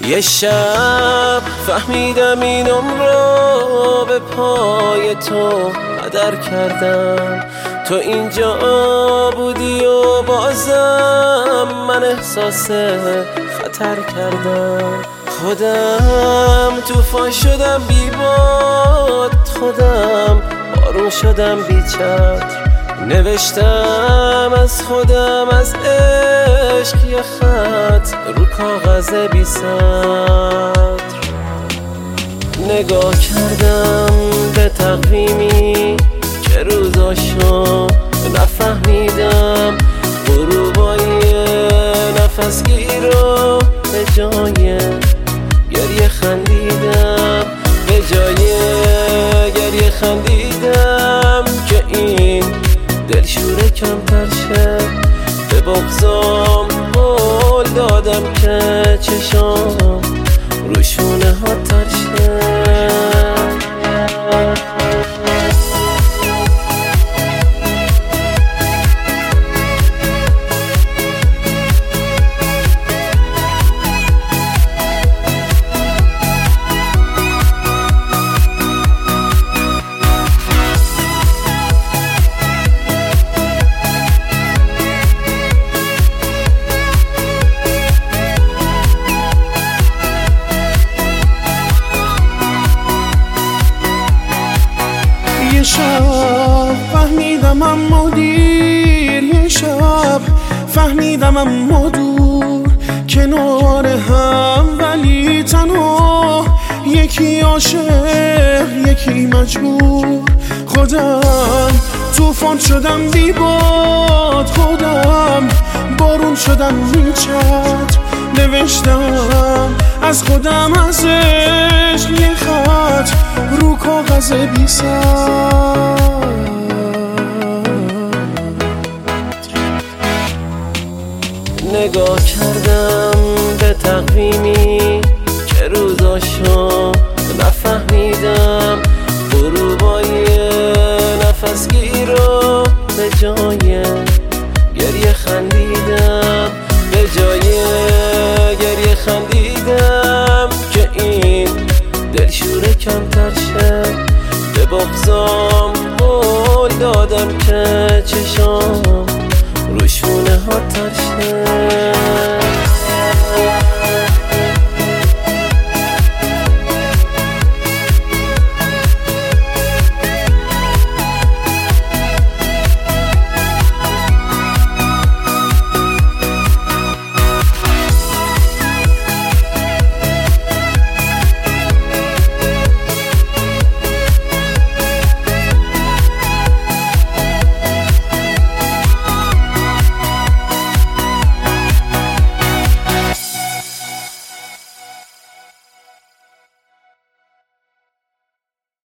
یه شب فهمیدم این عمرو به پای تو هدر کردم. تو اینجا بودی و بازم من احساس خطر کردم. خودم طوفان شدم بی باد، خودم بارون شدم بی چتر. نوشتم از خودم از عشق یه خط رو کاغذ بی سطر. نگاه کردم به تقویمی که روزاشو نفهمیدم. غروبای نفسگیر رو به جای گریه خندیدم، به جای گریه خندیدم که این دلشوره کمتر شه. به بغضام قول دادم که چشام روشونه ها تر شه. یه شب فهمیدم اما دیر، یه شب فهمیدم اما دور، کنار هم ولی تنها، یکی عاشق یکی مجبور. خودم طوفان شدم بی باد، خودم بارون شدم بی چتر. نوشتم از خودم از عشق یه خط رو کاغذ بی سطر. نگاه کردم به تقویمی که روزاشو نفهمیدم. غروبای نفسگیر رو به جای گریه خندیدم، به جای گریه خندیدم که این دلشوره کمتر شه. به بغضام قول دادم که چشام